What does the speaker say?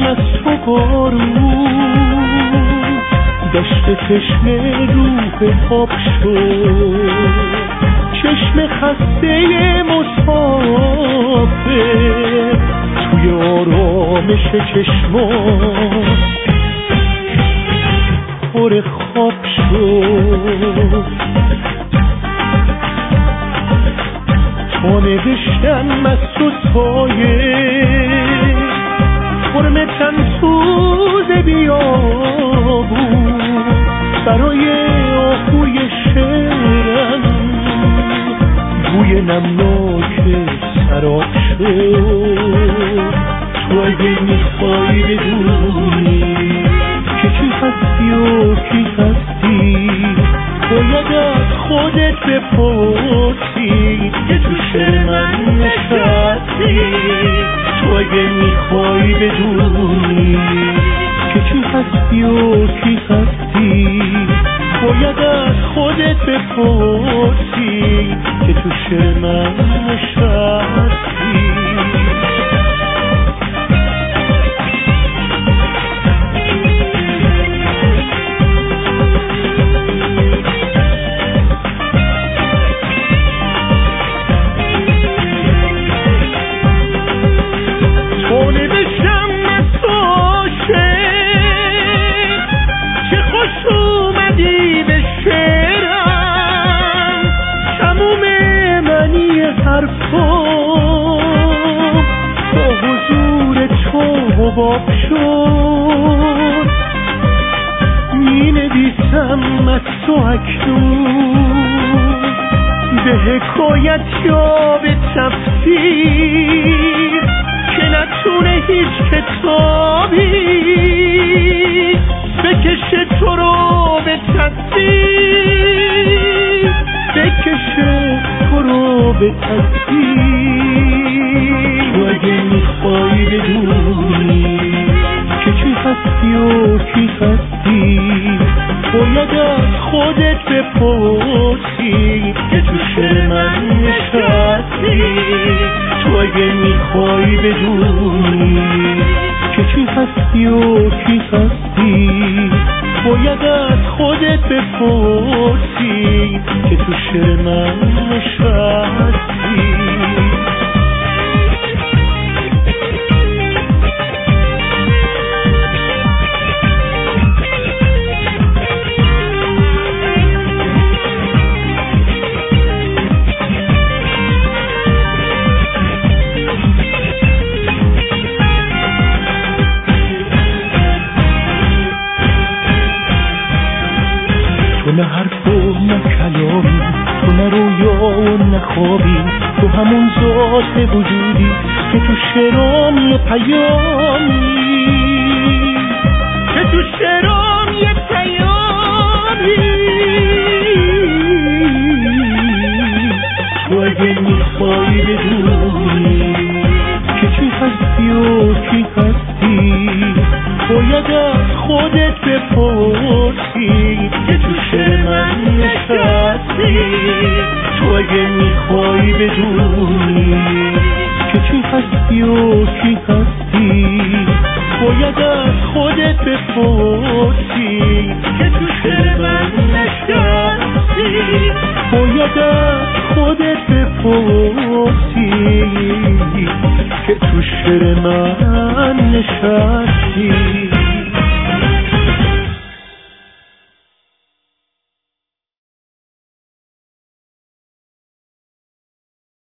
از تو بارون، دشت چشم روح آب شد، چشم خسته مسافر توی آرامش چشمان پر خواب شد. تا نوشتم از تو سایه فرم تنسوز بیابون، برای آهوی شعرم بوی نمناک سراب شد. تو اگه میخوای بدونی که چی هستی و کی هستی، باید از خودت بپرسی که تو شعر من نشستی. تو اگه میخوای بدونی که چی هستی و کی هستی، باید از خودت بپرسی که تو شعر من نشستی. با حضور تو حباب شد، می نویسم از تو اکنون به حکایت یا به تفسیر که نتونه هیچ کتابی بکشه تو رو به تصویر، بکشه تو رو به تصویر. تو اگه میخوای بدونی که چی هستی و کی هستی، باید از خودت بپرسی که تو شعر من نشستی. تو اگه میخوای بدونی که چی هستی و کی هستی، باید از خودت بپرسی که تو شعر من نشستی. تو نه حرف و نه کلامی، تو نه رویا و نه خوابی، تو همون ذات وجودی که تو شعرام یه پیامی، که تو شعرام یه پیامی. تو اگه میخوای بدونی که چی هستی و کی هستی، باید از خودت بپرسی که تو شعر من نشستی. تو اگه میخوای بدونی که چی هستی و کی هستی، باید از خودت بپرسی که تو شعر من نشستی. باید از خودت بپرسی که تو شعر من نشستی.